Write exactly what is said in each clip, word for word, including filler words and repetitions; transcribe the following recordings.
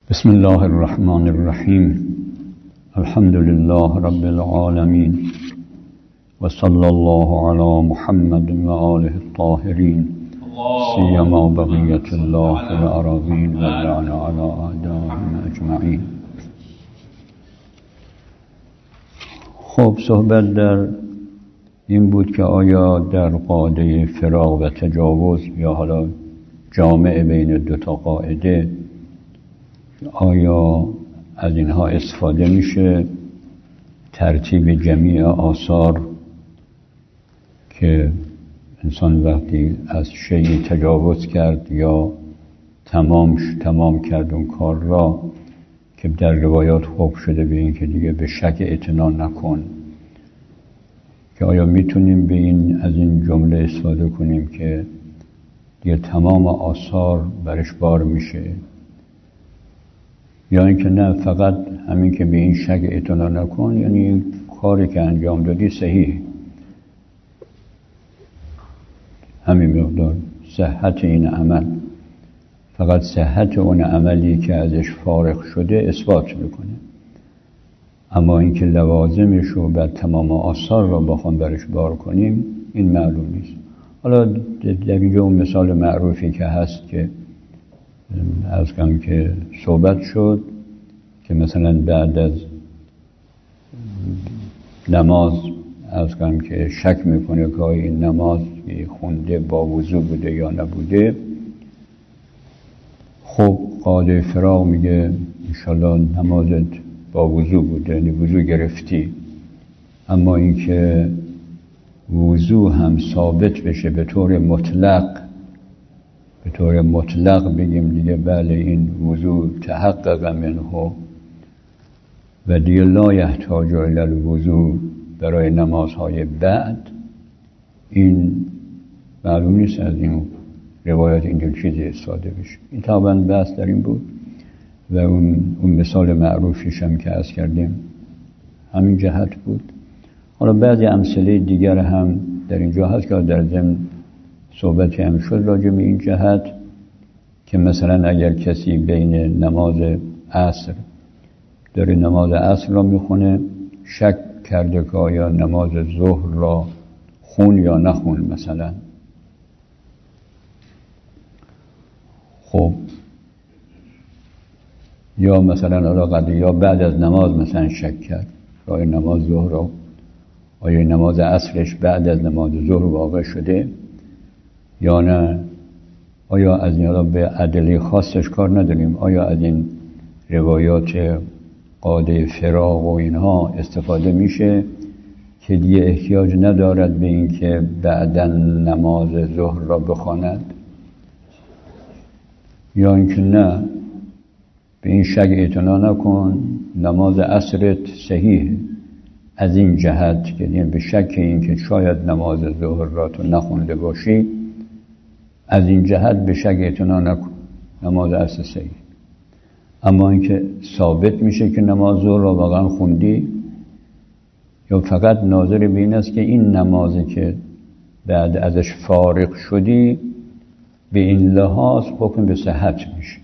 بسم الله الرحمن الرحیم. الحمد لله رب العالمین و صلی الله علی محمد و آله الطاهرین سیما بقیت الله فی الأراضین و لعن علی اعدائهم اجمعین. خب صحبت در این بود که آیا در قاعده فراق و تجاوز یا حالا جامع بین دو تا قاعده آیا از اینها استفاده میشه؟ ترتیب جمیع آثار که انسان وقتی از شیء تجاوز کرد یا تمام تمام کرد اون کار را که در روایات حکم شده به این که دیگه به شک اعتنا نکن، که آیا میتونیم به این از این جمله استفاده کنیم که دیگه تمام آثار برش بار میشه، یا اینکه نه فقط همین که به این شک اعتنا نکن یعنی کاری که انجام دادی صحیح، همین مقدار صحت این عمل، فقط صحت اون عملی که ازش فارغ شده اثبات میکنه، اما اینکه لوازمش رو بعد تمام آثار را بخوام برش بار کنیم این معلوم نیست. حالا در اینجا اون مثال معروفی که هست که از کم که صحبت شد که مثلا بعد از نماز از کم که شک میکنه که این نماز خونده با وضو بوده یا نبوده، خب قاعده فراق میگه انشالله نمازت با وضو بوده، یعنی وضو گرفتی، اما اینکه وضو هم ثابت بشه به طور مطلق به طور مطلق بگیم دیگه بله این وضو تحقق منه و دیگه لا یحتاج الی الوضو برای نمازهای بعد، این معلوم نیست از این روایت اینجور چیزی استفاده بشه. این طبعا بحث در این بود و اون, اون مثال معروفیش هم که عرض کردیم همین جهت بود. حالا بعضی امثله دیگر هم در اینجا هست که در ضمن صحبتی هم شد راجع به این جهت که مثلا اگر کسی بین نماز عصر داره نماز عصر را میخونه، شک کرده که آیا نماز ظهر را خون یا نخون مثلا، خب یا مثلا آقا یا بعد از نماز مثلا شک کرد آیا نماز ظهر را آیا نماز عصرش بعد از نماز ظهر واقع شده یا نه، آیا از این به ادله خاصش کار نداریم، آیا از این روایات قاعده فراق و اینها استفاده میشه که دیگه احتیاج ندارد به این که بعداً نماز ظهر را بخواند، یا اینکه نه به این شک اعتنا نکن نماز عصرت صحیح از این جهت که یعنی به شک این که شاید نماز ظهر را تو نخونده باشی از این جهت به شک اعتنا نکن نماز عصر صحیح، اما اینکه ثابت میشه که نماز ظهر را واقعا خوندی یا فقط ناظر به این است که این نمازی که بعد ازش فارغ شدی به این لحاظ حکم به صحت میشه،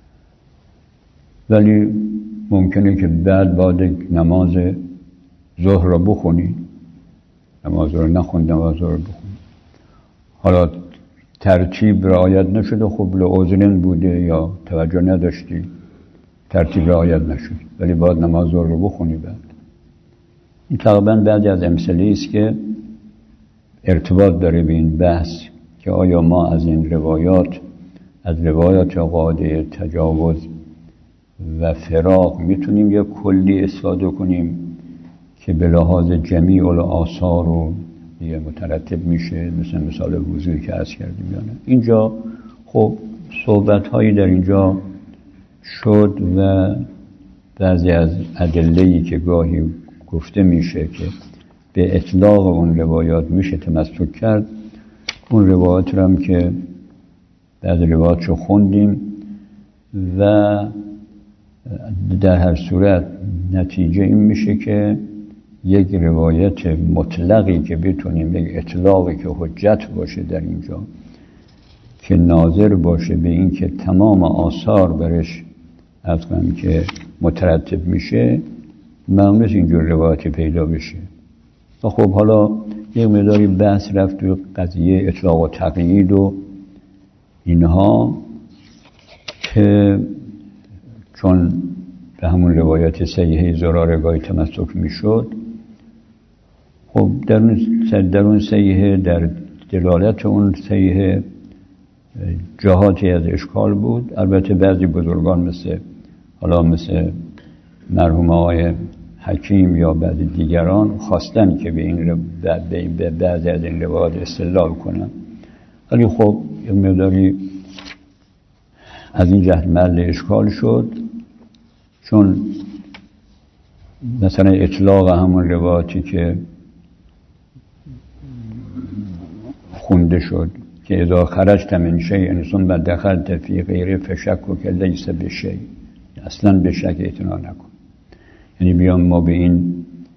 ولی ممکنه که بعد بعد نماز ظهر را بخونی نماز ظهر نخوند نماز ظهر بخونی، حالا ترتیب رعایت نشده، خب لعذرین بوده یا توجه نداشتی ترتیب رعایت نشد ولی باید نماز ظهر رو بخونی بعد. این تقریبا بعضی از امثله است که ارتباط داره به این بحث که آیا ما از این روایات از روایات قاعده تجاوز و فراق میتونیم یا کلی استفاده کنیم که به لحاظ جمیع الآثار رو دیگه مترتب میشه، مثل مثال وضوئی که عرض کردیم یا نه. اینجا خب صحبت هایی در اینجا شد و بعضی از ادله‌ای که گاهی گفته میشه که به اطلاق اون روایات میشه تمسک کرد، اون روایات رو هم که بعضی روایات رو خوندیم و در هر صورت نتیجه این میشه که یک روایت مطلقی که بتونیم یک اطلاقی که حجت باشه در اینجا که ناظر باشه به این که تمام آثار برش از کنم که مترتب میشه معمول است اینجور روایتی پیدا بشه. و خب حالا یک مقداری بحث رفت تو قضیه اطلاق و تقیید و اینها که چون به همون روایت صحیحه زرارگاهی تمسک میشد، خب در اون در اون صحیحه در دلالت اون صحیحه جهاتی از اشکال بود. البته بعضی بزرگان مثل حالا مثل مرحوم آقای حکیم یا بعضی دیگران خواستن که به این به بعضی از این روایات استدلال کنن، ولی خب یک مقداری از این جهت محل اشکال شد، چون مثلا اطلاق همون روایاتی که خونده شد که اذا خرجت من شیء ثم دخلت فی غیره فشک که لیس بشیء، اصلا به شک اعتنا نکن. یعنی بیام ما به این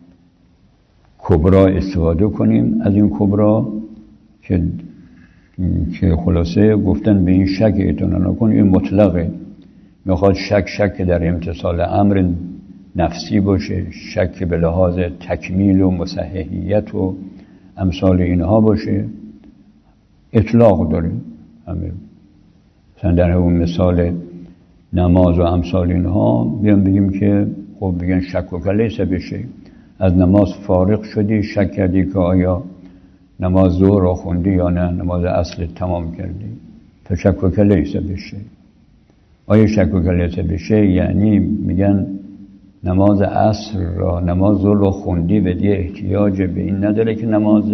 کبرا استفاده کنیم، از این کبرا که که خلاصه گفتن به این شک اعتنا نکن، این مطلقه، میخواد شک شک در امتصال امر نفسی باشه، شک به لحاظ تکمیل و مصححیت و امثال اینها باشه، اطلاق داره. همه مثلا در اون مثال نماز و امثال اینها بیان بگیم که خب بگن شک و کلیسه بشه، از نماز فارغ شدی شک کردی که آیا نماز ظهر را خوندی یا نه، نماز اصل تمام کردی، تا شک و کلیسه بشه. آیا شک و کلیسه بشه یعنی میگن نماز عصر را نماز ظهر را خوندی و دیگه احتیاج به این نداره که نماز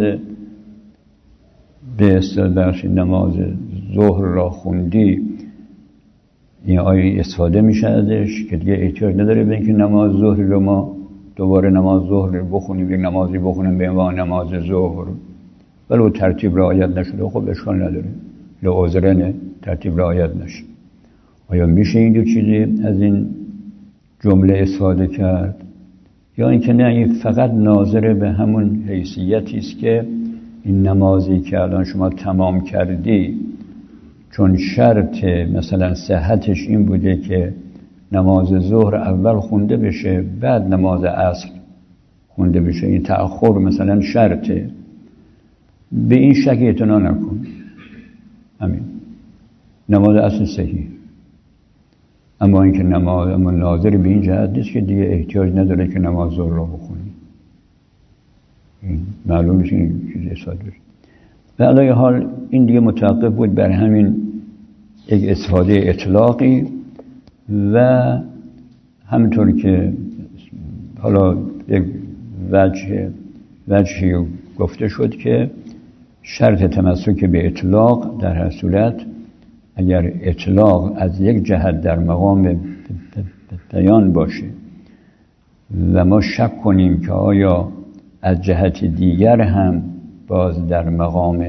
به استدارش نماز ظهر را خوندی، این آیه استفاده میشه ازش که دیگه احتیاج نداره به اینکه نماز ظهر رو ما دوباره نماز ظهر رو بخونیم، یک نمازی بخونیم به عنوان نماز ظهر، ولی ترتیب رعایت نشده، خب اشکال نداره، لعذرنه ترتیب رعایت نشه. آیا میشه این دو چیزی از این جمله استفاده کرد، یا اینکه نه این فقط ناظر به همون حیثیتی است که این نمازی که الان شما تمام کردی چون شرط مثلا صحتش این بوده که نماز ظهر اول خونده بشه بعد نماز عصر خونده بشه، این تأخر مثلا شرطه، به این شک اعتنا نکن، همین نماز عصر صحیح. اما اینکه نماز اما ناظر به این جهت نیست که دیگه احتیاج نداره که نماز ظهر رو بخونی، این معلوم میشه این چیز اصلاح داره. به علاوه حال این دیگه متوقف بود بر همین یک استفاده اطلاقی، و همینطور که حالا یک وجه وجهی گفته شد که شرط تمسک به اطلاق در هر صورت اگر اطلاق از یک جهت در مقام بیان باشه و ما شک کنیم که آیا از جهت دیگر هم باز در مقام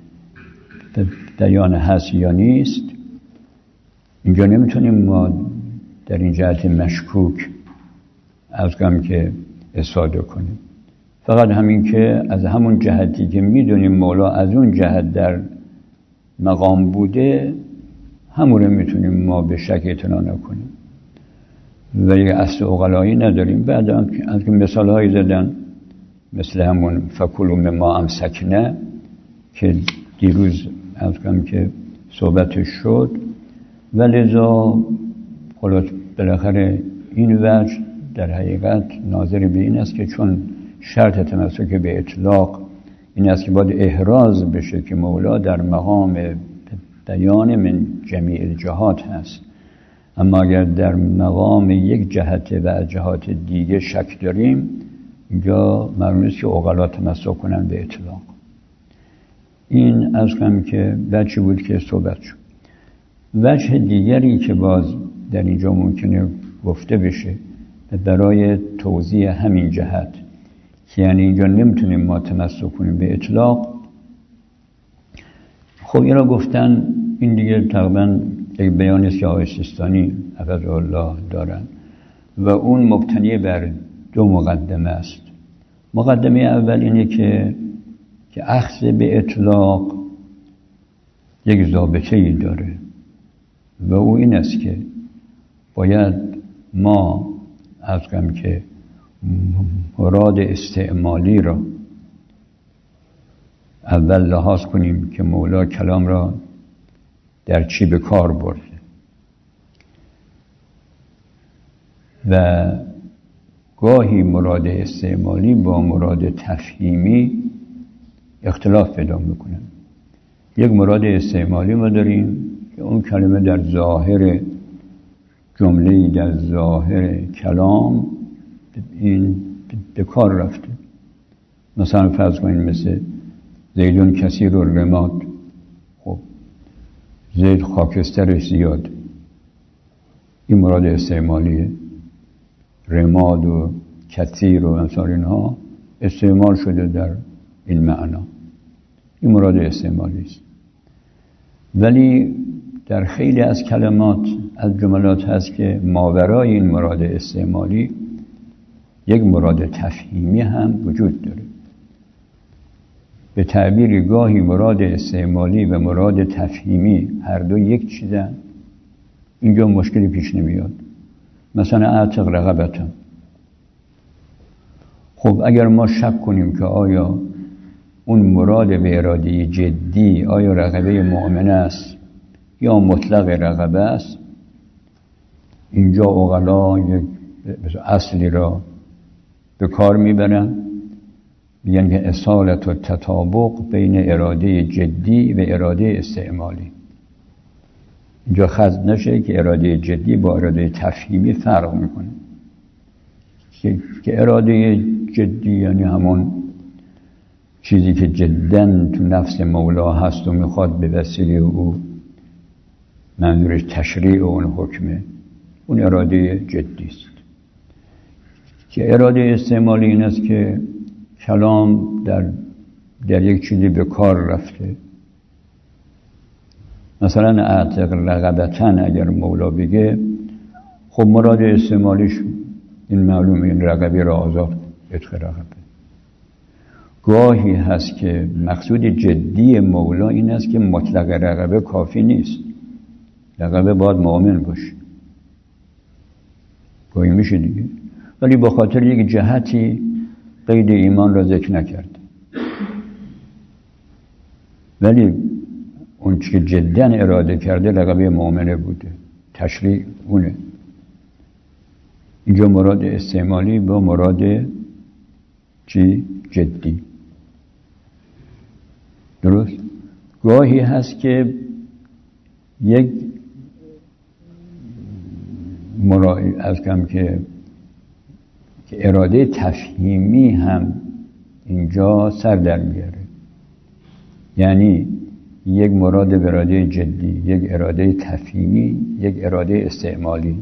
بیان هست یا نیست، اینجا نمیتونیم ما در این جهت مشکوک از کم که استفاده کنیم. فقط همین که از همون جهتی که میدونیم مولا از اون جهت در مقام بوده همون رو میتونیم ما به شک اعتنا نکنیم و یک اصل عقلایی نداریم. بعد از که مثال هایی زدن مثل همون فکلوا مما امسکنا که دیروز از کم که صحبتش شد، ولذا خلاص بالاخره این وجه در حقیقت ناظر به این است که چون شرط تمسک به اطلاق این است که باید احراز بشه که مولا در مقام بیان من جمیع جهات هست، اما اگر در مقام یک جهت و از جهات دیگه شک داریم اینجا معلوم است که عقلا تمسک کنن به اطلاق. این از کم که وجه بود که صحبت شد. وجه دیگری که باز در اینجا ممکنه گفته بشه برای توضیح همین جهت که یعنی اینجا نمیتونیم ما تمسک کنیم به اطلاق، خب این را گفتن این دیگه تقریبا یک بیانی است که آقای سیستانی حفظه الله دارن و اون مبتنی بر دو مقدمه است. مقدمه اول اینه که که اخذ به اطلاق یک ضابطه‌ای داره و او این است که باید ما از کم که مراد استعمالی را اول لحاظ کنیم که مولا کلام را در چی به کار برده و گاهی مراد استعمالی با مراد تفهیمی اختلاف پیدا میکنه. یک مراد استعمالی ما داریم که اون کلمه در ظاهر جمله‌ای در ظاهر کلام این به کار رفته. مثلا فرض کنید مثل زیدون کثیر الرماد، خب زید خاکسترش زیاد، این مراد استعمالیه. رماد و کثیر و امثال اینها استعمال شده در این معنا، این مراد استعمالی است. ولی در خیلی از کلمات از جملات هست که ماورای این مراد استعمالی یک مراد تفهیمی هم وجود داره. به تعبیر گاهی مراد استعمالی و مراد تفهیمی هر دو یک چیزن، اینجا مشکلی پیش نمیاد. مثلا اعتق رقبتم، خب اگر ما شک کنیم که آیا اون مراد به اراده جدی آیا رقبه مؤمنه است یا مطلق رقبه است، اینجا عقلا یک اصلی را به کار میبرن، میگن که اصالت و تطابق بین اراده جدی و اراده استعمالی. اینجا خز نشه که اراده جدی با اراده تفهیمی فرق میکنه، که اراده جدی یعنی همون چیزی که جداً تو نفس مولا هست و میخواد به وسیله او منظورش تشریع اون حکمه، اون اراده جدی است. که اراده استعمالی این است که کلام در در یک چیزی به کار رفته. مثلا اعتق رقبتن اگر مولا بگه، خب مراد استعمالیش این معلومه، این رقبه را آزاد عتق رقبه. گاهی هست که مقصود جدی مولا این است که مطلق رقبه کافی نیست، رقبه باید مؤمن باشه، گاهی میشه دیگه، ولی با خاطر یک جهتی قید ایمان را ذکر نکرد. ولی اون که جداً اراده کرده رقبه مؤمنه بوده، تشریع اونه. اینجا مراد استعمالی با مراد چی؟ جدی. درست؟ گاهی هست که یک مراد از کم که که اراده تفهیمی هم اینجا سر در میاره، یعنی یک مراد به اراده جدی، یک اراده تفهیمی، یک اراده استعمالی.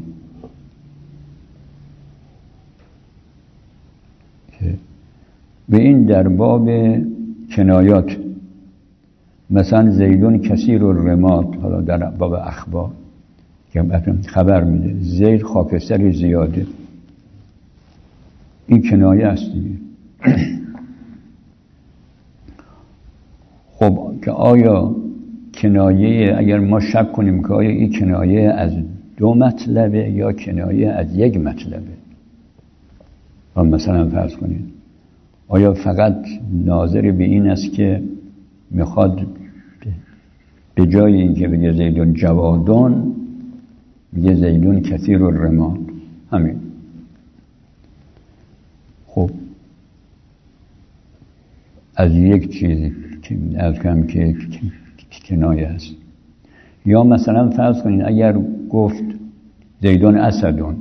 به این در باب کنایات، مثلا زیدون کثیر الرماد، حالا در باب اخبار که خبر میده زید خاکستر زیاده، این کنایه است دیگه. خب که آیا کنایه، اگر ما شک کنیم که آیا این کنایه از دو مطلبه یا کنایه از یک مطلبه، و مثلا فرض کنید آیا فقط ناظر به این است که میخواد به جای اینکه بگه زیدون جوادون بگه زیدون کثیر الرماد، همین. خب از یک چیزی که از کم که کنایه است. یا مثلا فرض کنین اگر گفت زیدون اسدون،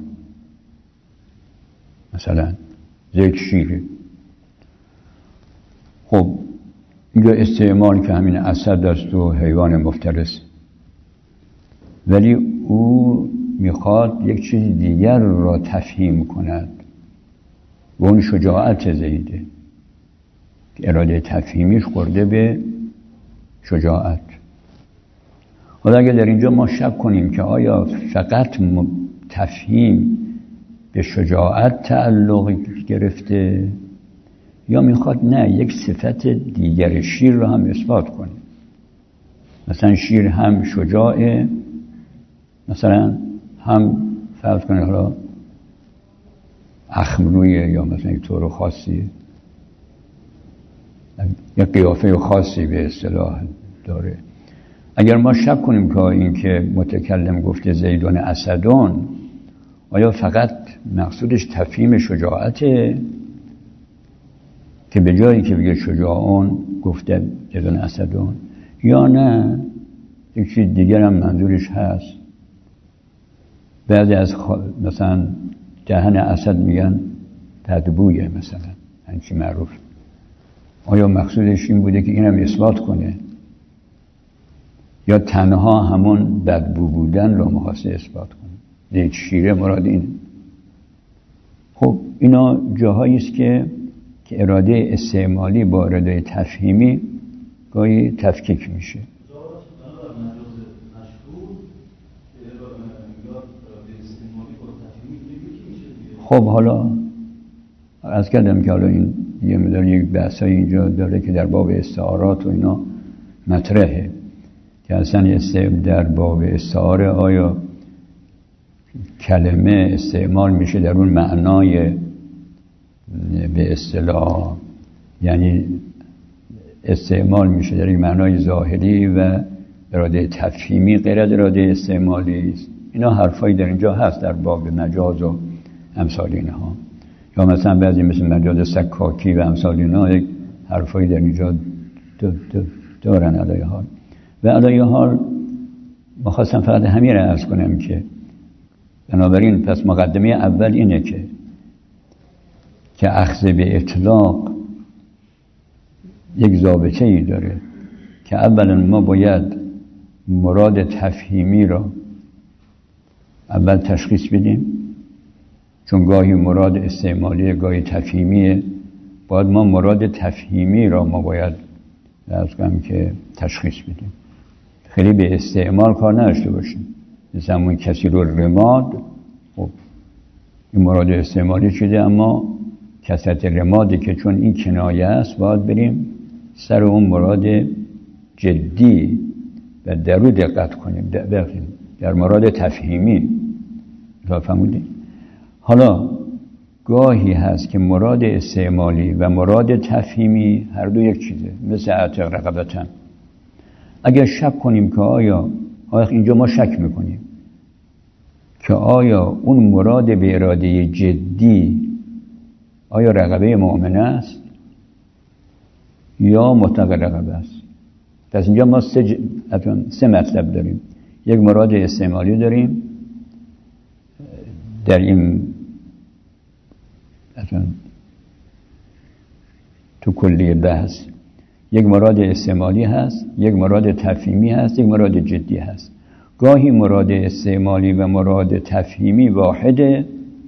مثلا زید شیره، خب اینجا استعمال که همین اسد است و حیوان مفترس، ولی او میخواد یک چیز دیگر را تفهیم کند و اون شجاعت زیده، اراده تفهیمیش خورده به شجاعت. حالا اگر در اینجا ما شک کنیم که آیا فقط تفهیم به شجاعت تعلق گرفته یا میخواد نه یک صفت دیگر شیر را هم اثبات کنه، مثلا شیر هم شجاعه، مثلا هم فرض کنید حالا اخمرویه یا مثلا یک طور خاصیه، یک قیافه خاصی به اصطلاح داره. اگر ما شک کنیم که این که متکلم گفته زیدون اسدون، آیا فقط مقصودش تفهیم شجاعته که به جایی که بگه شجاعون گفته زیدون اسدون، یا نه یک چیز دیگر هم منظورش هست؟ بعضی از خ... مثلا دهن اسد میگن تدبویه مثلا، همچی معروف. آیا مقصودش این بوده که اینم اثبات کنه، یا تنها همون بدبو بودن رو می‌خواسته اثبات کنه؟ یک شیره مراد این. خب اینا جاهایی است که که اراده استعمالی با اراده تفهیمی گاهی تفکیک میشه. خب حالا از کردم که حالا این یه مدار یک بحثای اینجا داره که در باب استعارات و اینا مطرحه که اصلا در باب استعاره آیا کلمه استعمال میشه در اون معنای به اصطلاح، یعنی استعمال میشه در این معنای ظاهری و اراده تفهیمی غیر از اراده استعمالی است. اینا حرفایی در اینجا هست در باب مجاز و امثال اینها، یا مثلا بعضی مثل مجاز سکاکی و امثال اینها یک حرفایی در اینجا دارن علیه حال. و علیه حال ما خواستم فقط همین را عرض کنم که بنابراین پس مقدمه اول اینه که که اخذ به اطلاق یک ضابطه ای داره که اولا ما باید مراد تفهیمی را اول تشخیص بدیم، چون گاهی مراد استعمالی گاهی تفهیمیه. باید ما مراد تفهیمی را ما باید از کم که تشخیص بدیم، خیلی به استعمال کار نداشته باشیم. مثلا همون کسی رو رماد، خب این مراد استعمالی شده، اما کثرت رمادی که چون این کنایه است باید بریم سر اون مراد جدی و در رو دقت کنیم در, در مراد تفهیمی. فهمیدید؟ حالا گاهی هست که مراد استعمالی و مراد تفهیمی هر دو یک چیزه، مثل اعتق رقبتن. اگر شک کنیم که آیا آیا اینجا ما شک میکنیم که آیا اون مراد به اراده جدی آیا رقبه مؤمنه است یا مطلق رقبه است. پس اینجا ما سه, ج... سه مطلب داریم. یک مراد استعمالی داریم در این تو کلی بحث، یک مراد استعمالی هست، یک مراد تفهیمی هست، یک مراد جدی هست. گاهی مراد استعمالی و مراد تفهیمی واحده،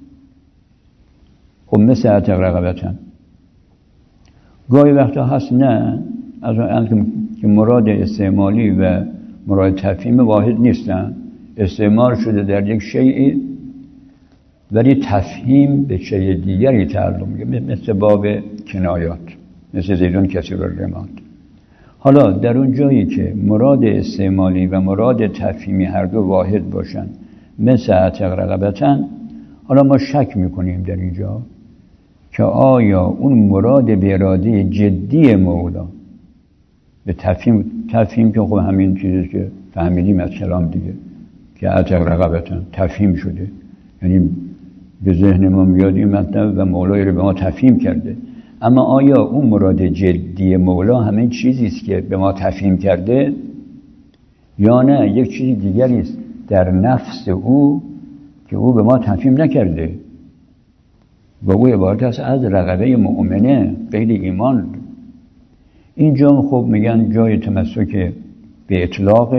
خب مثل اعتق رقبتن. گاهی وقتا هست نه، از اون که مراد استعمالی و مراد تفهیمی واحد نیستن، استعمال شده در یک شیء ولی تفهیم به شیء دیگری تعلق میگه، مثل باب کنایات، مثل زیدون کسی رو رماد. حالا در اون جایی که مراد استعمالی و مراد تفهیمی هر دو واحد باشن، مثل اعتق رقبتن، حالا ما شک میکنیم در اینجا که آیا اون مراد به اراده جدی مولا به تفهیم تفهیم که خب همین چیزی که فهمیدیم از کلام دیگه که اعتق رقبتن تفهیم شده، یعنی به ذهن ما میاد این مطلب و مولای رو به ما تفهیم کرده. اما آیا اون مراد جدی مولا همین چیزی است که به ما تفهیم کرده یا نه یک چیز دیگری است در نفس او که او به ما تفهیم نکرده و او عبارت است از رقبه مؤمنه قید ایمان. اینجا خب میگن جای تمسک به اطلاق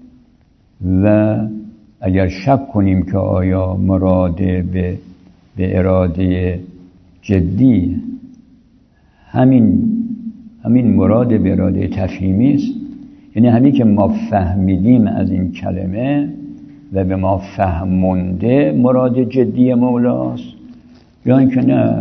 و اگر شک کنیم که آیا مراد به به اراده جدی همین همین مراد به اراده تفهیمی است، یعنی همین که ما فهمیدیم از این کلمه و به ما فهمونده مراد جدی مولاست، یا اینکه نه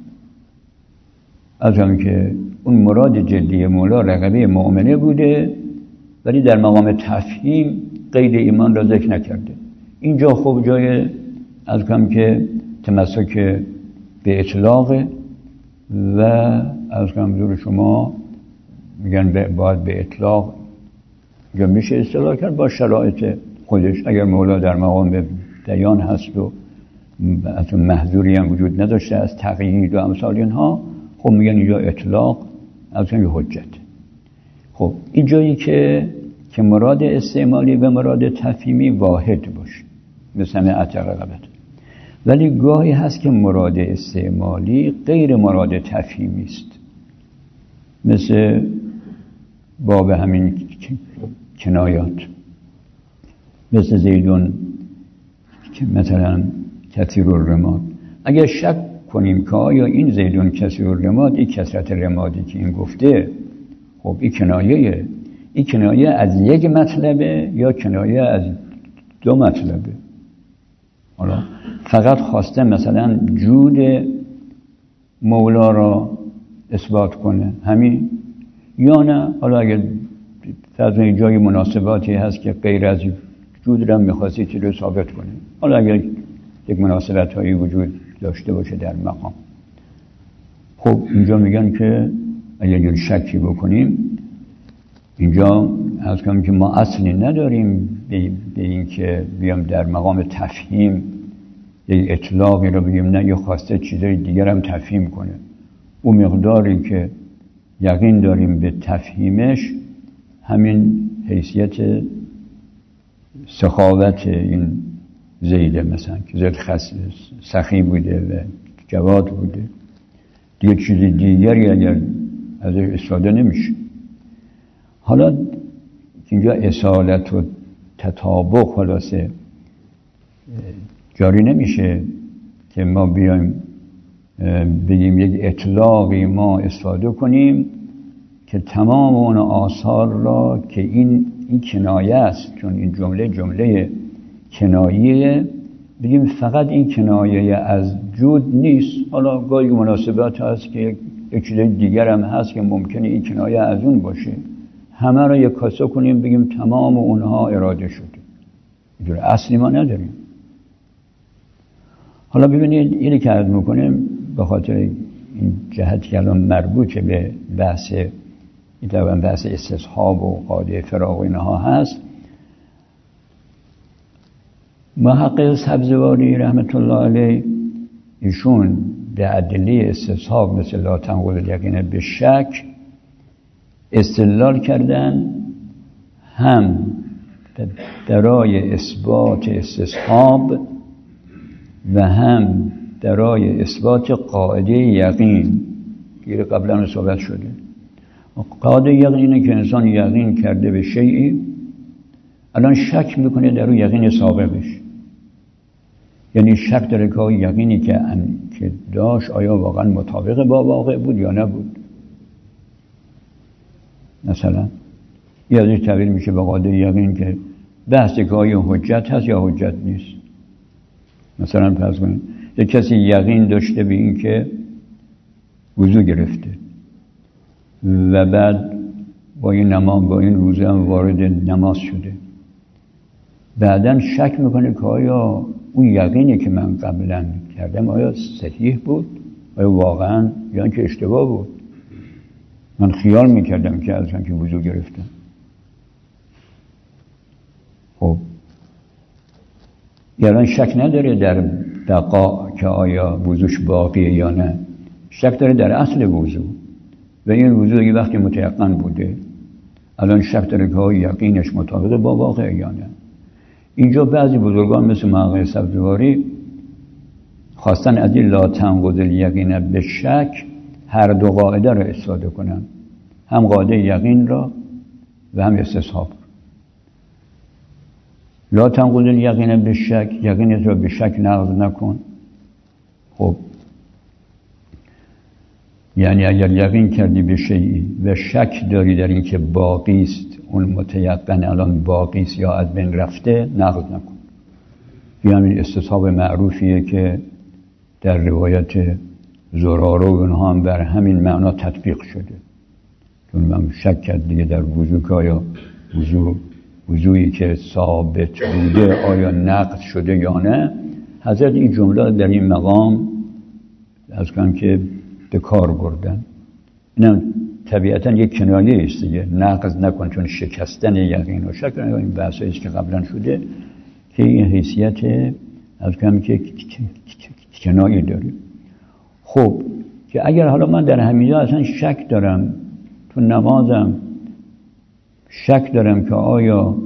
از همین که اون مراد جدی مولا رقبه مؤمنه بوده ولی در مقام تفهیم قید ایمان را ذکر نکرده. اینجا خب جای از کم که تمسک به اطلاق و از کم زور شما میگن باید به اطلاق یا میشه اصطلاح کرد با شرایط خودش. اگر مولا در مقام بیان هست و اصلا محذوری هم وجود نداشته از تقیید و امثال اینها، خب میگن اینجا اطلاق از کم حجت. خب این جایی که که مراد استعمالی و مراد تفهیمی واحد باشه مثل همه رقبت، ولی گاهی هست که مراد استعمالی غیر مراد تفهیمی است، مثل باب همین کنایات، مثل زیدون که مثلا کثیر الرماد. اگر شک کنیم که آیا این زیدون کثیر الرماد، این کثرت رمادی که این گفته، خب این کنایه این کنایه از یک مطلبه یا کنایه از دو مطلبه؟ حالا فقط خواسته مثلا جود مولا را اثبات کنه همین، یا نه حالا اگر از این جای مناسباتی هست که غیر از جود را میخواستی چی رو ثابت کنه، حالا اگر یک مناسبت هایی وجود داشته باشه در مقام. خب اینجا میگن که اگر شکی بکنیم اینجا از کمی که ما اصلی نداریم به این که بیام در مقام تفهیم یک اطلاقی رو بگیم نه یا خواسته چیزای دیگر هم تفهیم کنه، اون مقداری که یقین داریم به تفهیمش همین حیثیت سخاوت این زیده، مثلا که زید سخی بوده و جواد بوده، دیگه چیز دیگری اگر ازش استفاده نمیشه. حالا اینجا اصالت و تطابق خلاصه جاری نمیشه که ما بیایم بگیم یک اطلاقی ما استفاده کنیم که تمام اون آثار را که این این کنایه است، چون این جمله جمله کنایه، بگیم فقط این کنایه از جود نیست، حالا گاهی مناسبات هست که یک چیز دیگر هم هست که ممکنه این کنایه از اون باشه، همه را یک کاسه کنیم بگیم تمام اونها اراده شده. اینجور اصلی ما نداریم. حالا ببینید اینی که عرض میکنیم به خاطر این جهت که الان مربوط به بحث این بحث استصحاب و قاعده فراق و اینها هست. محقق سبزواری رحمت الله علیه ایشون به ادله استصحاب مثل لا تنقض الیقین به شک استدلال کردن، هم برای اثبات استصحاب و هم برای اثبات قاعده یقین که قبلا صحبت شده. قاعده یقین اینه که انسان یقین کرده به شیئی، الان شک میکنه در اون یقین سابقش، یعنی شک داره که یقینی که که داشت آیا واقعا مطابق با واقع بود یا نبود. مثلا یه ازش تعبیر میشه به قاعده یقین که بحث که آیا حجت هست یا حجت نیست. مثلا فرض کنید یک کسی یقین داشته به این که وضو گرفته و بعد با این نماز با این روزه هم وارد نماز شده، بعدن شک میکنه که آیا اون یقینی که من قبلا کردم آیا صحیح بود، آیا واقعا یا اینکه اشتباه بود، من خیال میکردم که از که وضو گرفتم. خب یعنی شک نداره در بقا که آیا وضوش باقیه یا نه، شک داره در اصل وضو و این وضو یه وقتی متیقن بوده، الان شک داره که یقینش مطابق با واقع یا نه. اینجا بعضی بزرگان مثل محقق سبزواری خواستن از این لا تنقض الیقین به شک هر دو قاعده را استفاده کنن، هم قاعده یقین را و هم استصحاب. لا تنقض الیقین به شک، یقینت را به شک نقض نکن. خب یعنی اگر یقین کردی به شیئی و شک داری در این که باقی است، اون متیقن الان باقی است یا از بین رفته، نقض نکن. یعنی استصحاب معروفیه که در روایت زراره و اونها هم بر همین معنا تطبیق شده. چون من شک کرد دیگه در وضو که آیا وضو وضویی که ثابت بوده آیا نقض شده یا نه، حضرت این جمله در این مقام از کنم که به کار بردن. اینم طبیعتا یک کنایه است دیگه، نقض نکن چون شکستن یقین و شک. این بحثی است که قبلا شده که این حیثیت از کنم که کنایه داره. خب که اگر حالا من در همینجا اصلا شک دارم، تو نمازم شک دارم که آیا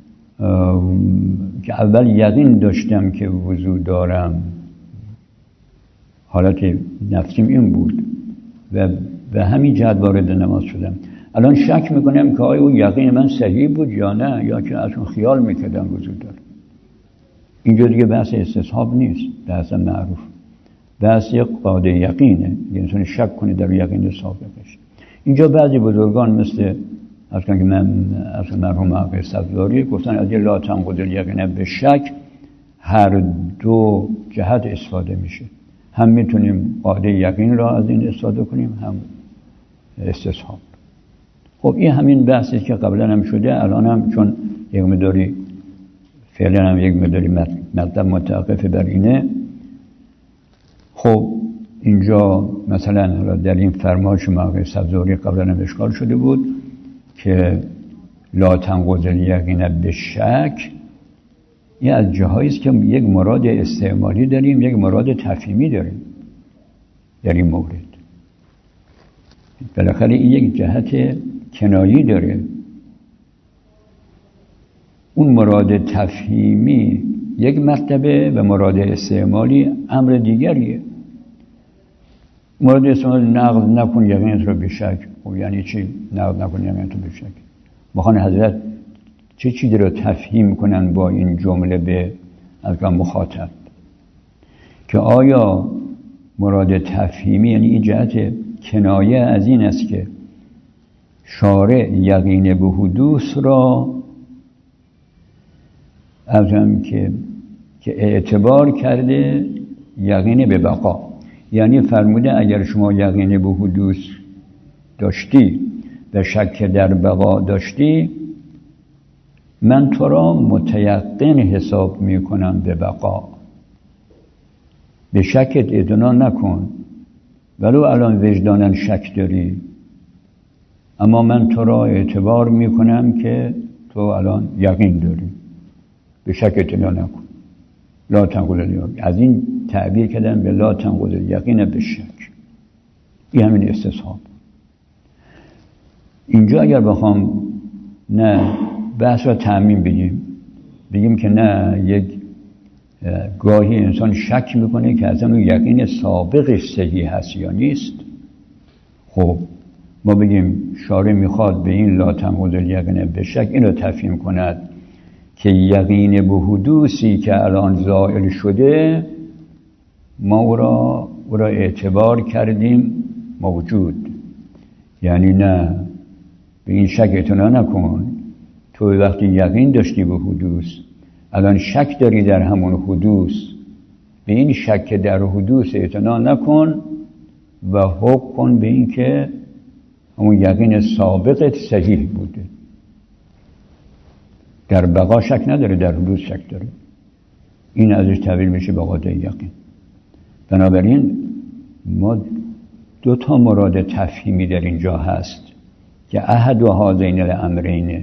که اول یقین داشتم که وضو دارم، حالت نفسیم این بود و به همین جهت وارد نماز شدم، الان شک میکنم که آیا اون یقین من صحیح بود یا نه، یا که اصلا خیال میکردم وضو دارم. اینجا دیگه بحث استصحاب نیست، بحث معروف، بحث یک قاعده یقینه، انسان شک کنه در یقین سابقش. اینجا بعضی بزرگان مثل از که من از مرحوم آقای صفداری گفتن از لا تنقض الیقین بالشک، هر دو جهت استفاده میشه، هم میتونیم قاعده یقین را از این استفاده کنیم، هم استصحاب. خب این همین بحثی که قبلا هم شده، الان هم چون یک مقداری فعلا هم یک مقداری مطلب متوقف بر اینه. خب اینجا مثلا در این فرمان شما آقای صفداری قبلا هم اشکال شده بود که لا تنقض الیقین بالشک، این از جاهایی است که یک مراد استعمالی داریم، یک مراد تفهیمی داریم در این مورد. بالاخره این یک جهت کنایی داره. اون مراد تفهیمی یک مرتبه و مراد استعمالی امر دیگریه. مراد استعمالی نقض نکن یقینت رو به شک. خب یعنی چی نقض نکن یقینت رو به شک؟ مخوان حضرت چه چیزی رو تفهیم کنن با این جمله به از مخاطب؟ که آیا مراد تفهیمی یعنی این جهت کنایه از این است که شارع یقین به حدوث را ازم که که اعتبار کرده یقین به بقا، یعنی فرموده اگر شما یقین به حدوث داشتی و شک در بقا داشتی، من تو را متیقن حساب می کنم به بقا، به شکت اعتنا نکن ولو الان وجدانن شک داری، اما من تو را اعتبار می کنم که تو الان یقین داری، به شک اعتنا نکن. لا تنقض الیقین، از این تعبیر کردن به لا تنقض الیقین به شک. این همین استصحاب. اینجا اگر بخوام نه بحث را تعمیم بگیم، بگیم که نه یک گاهی انسان شک میکنه که اصلا اون یقین سابقش صحیح هست یا نیست، خب ما بگیم شارع میخواد به این لا تنقض الیقین به شک این رو تفهیم کند که یقین به حدوثی که الان زائل شده ما او را, او را اعتبار کردیم موجود. یعنی نه به این شک اعتنا نکن، تو وقتی یقین داشتی به حدوث الان شک داری در همون حدوث، به این شک در حدوث اعتنا نکن و حکم کن به این که همون یقین سابقت صحیح بوده. در بقا شک نداره، در حدوث شک داره. این ازش تعبیر میشه به قاعده یقین. بنابراین ما دو تا مراد تفهیمی در اینجا هست که احد و هذین الامرین،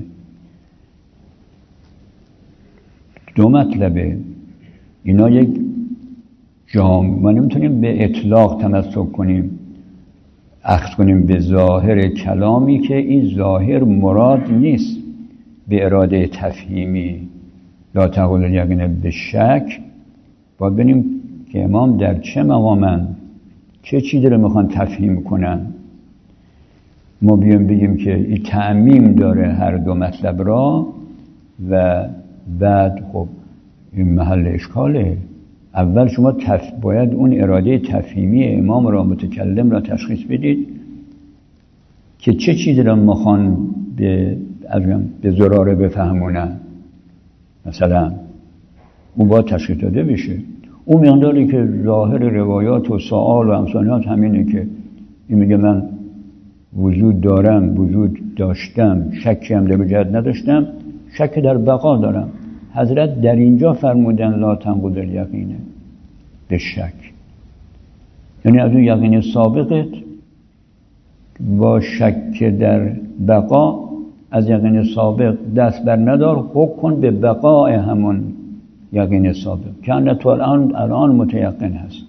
دو مطلبه. اینا یک جام، ما نمیتونیم به اطلاق تمسک کنیم، اخذ کنیم به ظاهر کلامی که این ظاهر مراد نیست به اراده تفهیمی. لا تنقض الیقین به شک، باید ببینیم که امام در چه مقامن، چه چیزی رو میخوان تفهیم کنن. ما بیایم بگیم که این تعمیم داره هر دو مطلب را و بعد خب این محل اشکاله. اول شما تف... باید اون اراده تفهیمی امام را متکلم را تشخیص بدید که چه چیزی را میخوان به به زراره بفهمونن. مثلا اون باید تشخیص داده بشه. اون میانداری که ظاهر روایات و سوال و امثالات همینه که این میگه من وجود دارم، وجود داشتم، شکی هم در وجود نداشتم، شک در بقا دارم. حضرت در اینجا فرمودن لا تنقض الیقین، به شک. یعنی از اون یقین سابقت با شک در بقا از یقین سابق دست بر ندار، حکم کن به بقای همون یقین سابق که تو الان الان متیقن هست.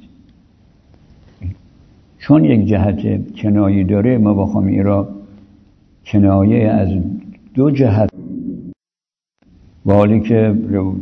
چون یک جهت کنایی داره، ما بخوام این را کنایه از دو جهت، با حالی که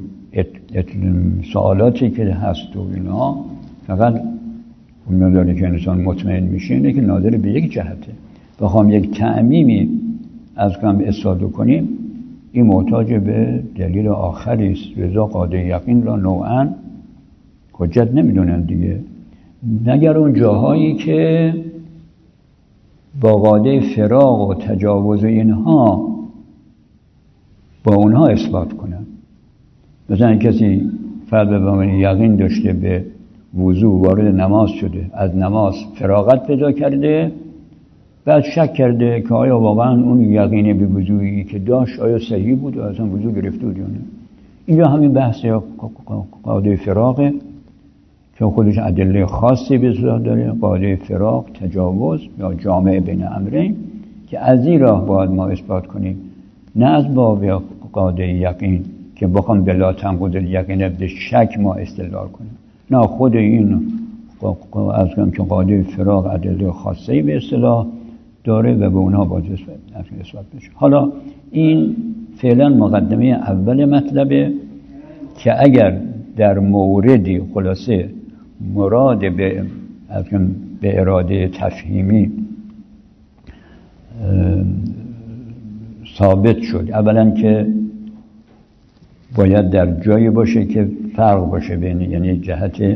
سوالاتی که هست و اینا فقط اون مداری که انسان مطمئن میشه اینه که نادر به یک جهته. بخوام یک تعمیمی از کم استفاده کنیم، این محتاج به دلیل آخری است. رضا قاده یقین را نوعا حجت نمیدونن دیگه، مگر اون جاهایی که با قاعده فراق و تجاوز اینها با اونها اثبات کنن. مثلا کسی فرض بفرمایید یقین داشته به وضو، وارد نماز شده، از نماز فراغت پیدا کرده، بعد شک کرده که آیا واقعا اون یقین به وضویی که داشت آیا صحیح بود یا اصلا وضو گرفته بود یا نه. اینجا همین بحث یا قاعده فراقه که خودش ادله خاصی به اصطلاح داره، قاعده فراق، تجاوز یا جامع بین امرین، که از این راه باید ما اثبات کنیم، نه از باب قاعده یقین که بخوام بلا تنقض الیقین به شک ما استدلال کنیم. نه، خود این از کم که قاعده فراق ادله خاصی به اصطلاح داره و به اونها باید اثبات بشه. حالا این فعلا مقدمه اول مطلبه که اگر در موردی خلاصه مراد به به اراده تفهیمی ثابت شد، اولا که باید در جایی باشه که فرق باشه بین، یعنی جهت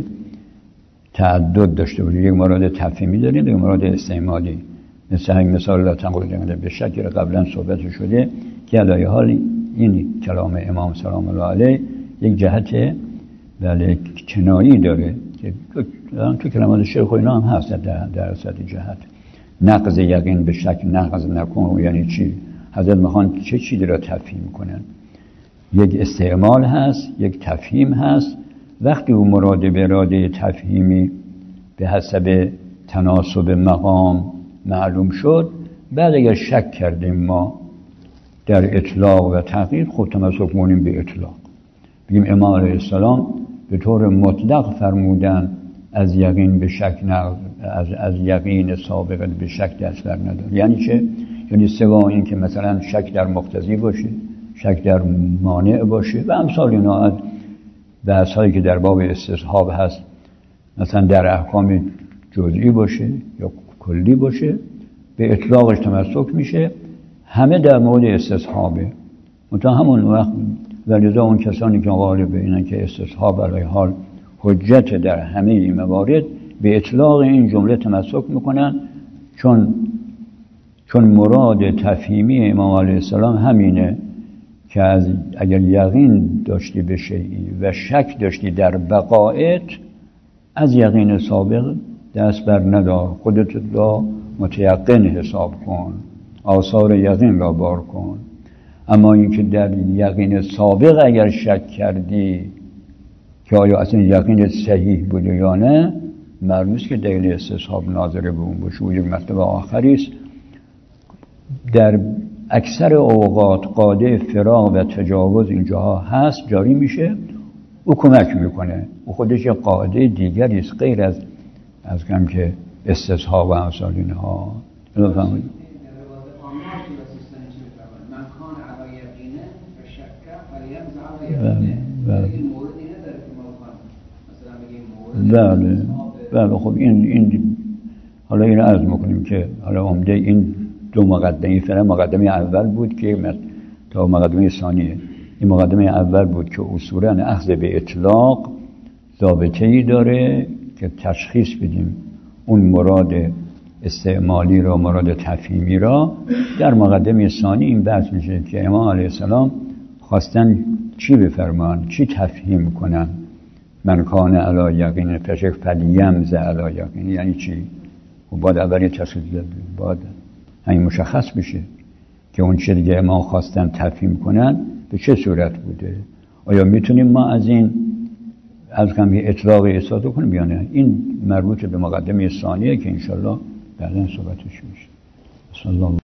تعدد داشته باشه. یک مراد تفهیمی داریم، یک مراد استعمالی. مثل همین مثال لا تنقض به شک را قبلا صحبت شده که علیه حال این کلام امام سلام الله علیه یک جهت بله کنایی داره که تو کلمات شیخ اینا هم هست در در صد جهت. نقض یقین به شک نقض نکن یعنی چی؟ حضرت میخوان چه چیزی را تفهیم کنن؟ یک استعمال هست، یک تفهیم هست. وقتی اون مراد به اراده تفهیمی به حسب تناسب مقام معلوم شد، بعد اگر شک کردیم ما در اطلاق و تحقیق، خود تمسک کنیم به اطلاق، بگیم امام علیه السلام به طور مطلق فرمودن از یقین به شک نقض، از از یقین سابق به شک دست بر ندار. یعنی چه؟ یعنی سوا این که مثلا شک در مقتضی باشه، شک در مانع باشه و امثال اینا، از بحث هایی که در باب استصحاب هست، مثلا در احکام جزئی باشه یا کلی باشه، به اطلاقش تمسک میشه. همه در مورد استصحابه، منتها همون وقت ولذا اون کسانی که غالب اینن که استصحاب برای حال حجت در همه این موارد، به اطلاق این جمله تمسک میکنن، چون چون مراد تفهیمی امام علیه السلام همینه که از اگر یقین داشتی به شیئی و شک داشتی در بقایت، از یقین سابق دست بر ندار، خودت را متیقن حساب کن، آثار یقین را بار کن. اما اینکه در یقین سابق اگر شک کردی که آیا اصلا یقین صحیح بوده یا نه، معلوم است که دلیل استصحاب ناظره به اون باشه. و یک مطلب آخری است، در اکثر اوقات قاعده فراق و تجاوز اینجاها هست، جاری میشه، او کمک میکنه. او خودش یک قاعده دیگری است غیر از از کم که استصحاب و امثال اینها. بفرمایید. بله بله خب این این حالا این عرض میکنیم که حالا عمده این دو مقدمه، فعلا مقدمه اول بود که تا مقدمه ثانیه، این مقدمه اول بود که اصولا اخذ به اطلاق ضابطه‌ای داره که تشخیص بدیم اون مراد استعمالی را، مراد تفهیمی را. در مقدمه ثانی این بحث میشه که امام علیه السلام خواستن چی بفرمان، چی تفهیم کنن. من کان علی یقین فشک فلیمز علی یقین، یعنی چی؟ و بعد اولی تشخیص داد، بعد همین مشخص بشه که اون چه دیگه امام خواستن تفهیم کنن به چه صورت بوده. آیا میتونیم ما از این از کمی اطلاقی استفاده کنیم یا نه. این مربوط به مقدمه ثانیه که انشالله بعداً صحبتش میشه. صلی الله